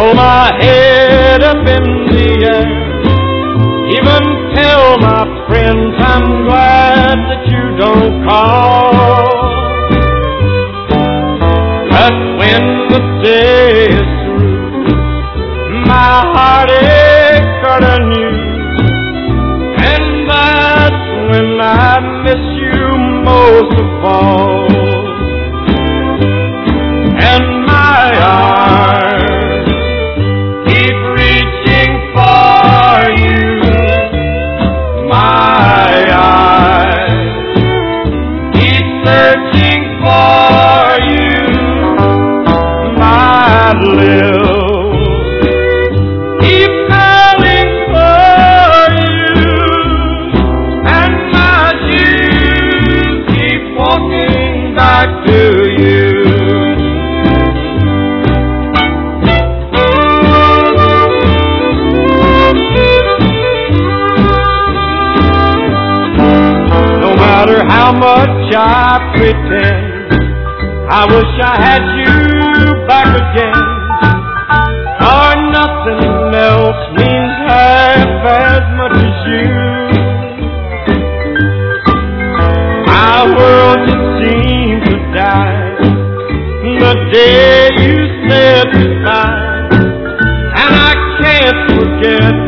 Hold my head up in the air, even tell my friends I'm glad that you don't call. But when the day is through, my heartache got anew, and that's when I miss you most of all. And my arms keep reaching for you, my eyes keep searching for you, my lips keep calling for you, and my shoes keep walking back to you. How much I pretend, I wish I had you back again, for nothing else means half as much as you. My world just seemed to die the day you said goodbye, and I can't forget